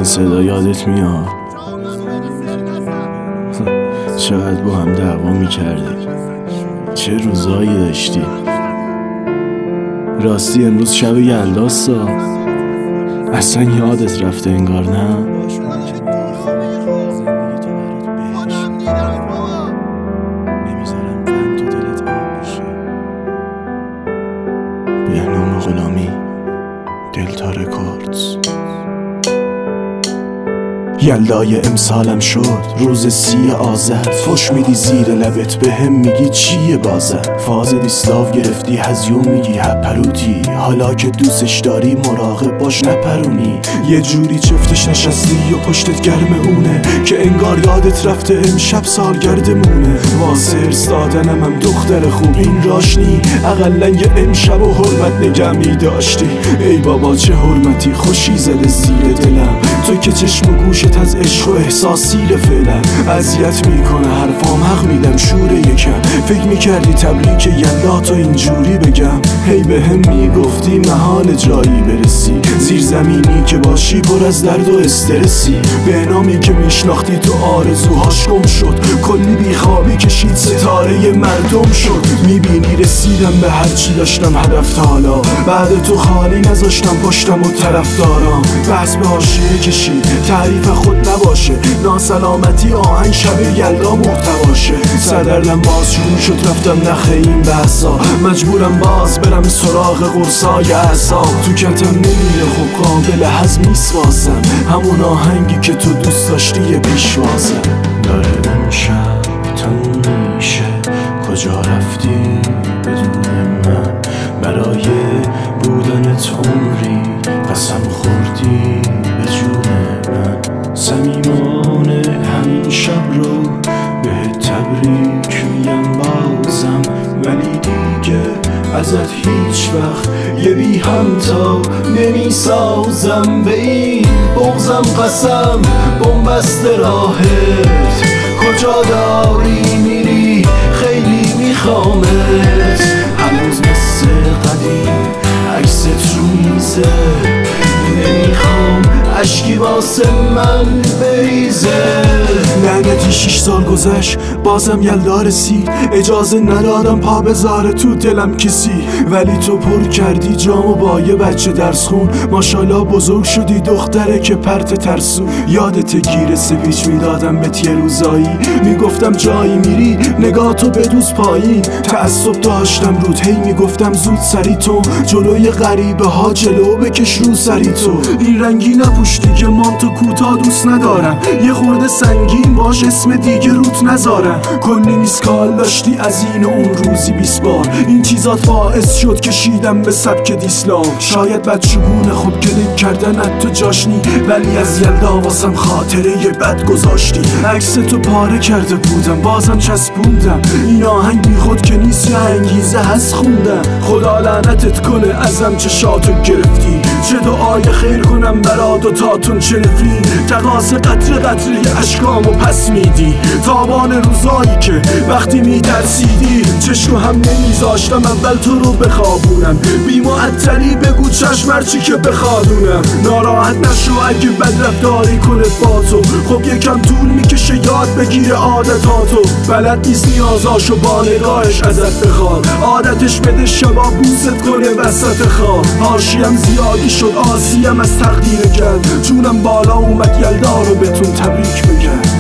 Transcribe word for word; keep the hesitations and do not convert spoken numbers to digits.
این صدا یادت میاد؟ چقدر با هم دعوا میکردی، چه روزایی داشتی. راستی امروز شب یلداستا، اصلا یادت رفته انگار نه؟ بهنام غلامی، دلتا رکوردز. یلدای امسالم شد روز سی آذر، فش میدی زیر لبت به هم میگی چیه بازر. فاز دیسلاو گرفتی هزیون میگی هپروتی، حالا که دوستش داری مراقب باش نپرونی. یه جوری چفتش نشستی و پشتت گرم اونه که انگار یادت رفته امشب سالگردمونه. واسه ارث دادنم هم دختر خوب این راشنی، اقلا یه امشب و حرمت نگه میداشتی. ای بابا چه حرمتی خوشی زده زیر دلم، تو که چشم و گوشت از عشق و احساسیل فعلا. اذیت میکنه حرفام، حق میدم شوره یکم. فکر میکردی تبریک یلدا تو اینجوری بگم؟ هی به هم میگفتی محال جایی برسی، زیر زمینی که باشی پر از درد و استرسی. بهنامی که میشناختی تو آرزوهاش گم شد، کلی بیخوابی کشید ستاره مردم شد. میبینی رسیدم به هرچی داشتم هدف تا حالا، بعد تو خالی نذاشتم پشتم و طرفدارام. بس به حاشیه کشید تعریف خود نباشه، ناسلامتی آهنگ شب یلدا محتواشه. سردردم باز شروع شد رفتم نخه این بحثا، مجبورم باز برم سراغ قرصای اعصاب. تو کتم نمیره خب قابل هضم نیست واسم، همون آهنگی که تو دوست داشتی یه پیشوازم. داره امشب تموم میشه، کجا رفتی بدون من؟ برای بودنت عمری قسم خوردی به جون من. صمیمانه همین شب رو به تبریک میگم بازم، ولی دیگه ازت هیچ وقت یه بی همتا نمی سازم. به این بغزم قسم بنبست راهت، کجا داری میری خیلی میخوامت. هنوز مثل قدیم عکست رو میزه، نمیخوام اشکی واسه من بریزه. لعنتی شیش سال گذشت بازم یلدا رسید، اجازه ندادم پا بذاره تو دلم کسی. ولی تو پر کردی جامو با یه بچه درس خون، ماشالله بزرگ شدی دختره که پرت ترسون. یادت گیر سویچ میدادم به یه روزایی، میگفتم جایی میری نگاه تو بدوز پایین. تعصب داشتم رود هی میگفتم زود سری تو، جلوی غریبه ها جلو بکش رو سری تو. این رنگی نپوشتی که مانتو کوتاه دوست ندارم، یه خورده سنگین باش اسم دیگه روت نذارم. کلی میسکال داشتی از این و اون روزی بیست بار، این چیزات باعث شد کشیدم به سبک دیسلام. شاید بدشگونه خوب کلیک کردن حتی جاشنی، ولی از یلدا واسم خاطره یه بد گذاشتی. عکس تو پاره کرده بودم بازم چسبوندم، این آهنگ بی خود که نیست یه انگیزه هست خوندم. خدا لعنتت کنه ازم چشاتو گرفتی، چه دعای خیر کنم برا دوتاتون چه نفرین. تقاس قطر قطره اشکامو پس میدی، تابان روزایی که وقتی میترسیدی. چشم هم نمیذاشتم اول تو رو بخوابونم، بی معطلی بگو چشم هرچی که بخوادونم. ناراحت نشو اگه بد رفتاری کنه با تو، خب یکم طول میکشه یاد بگیره عادتاتو. بلد نیست نیازاشو با نگاهش ازت بخواد، عادتش بده شبا بوست کنه وسط خواب. حاشیم زیادی شد آسیم از تقدیر گل، چونم بالا اومد یلدا رو بهتون تبریک بگم.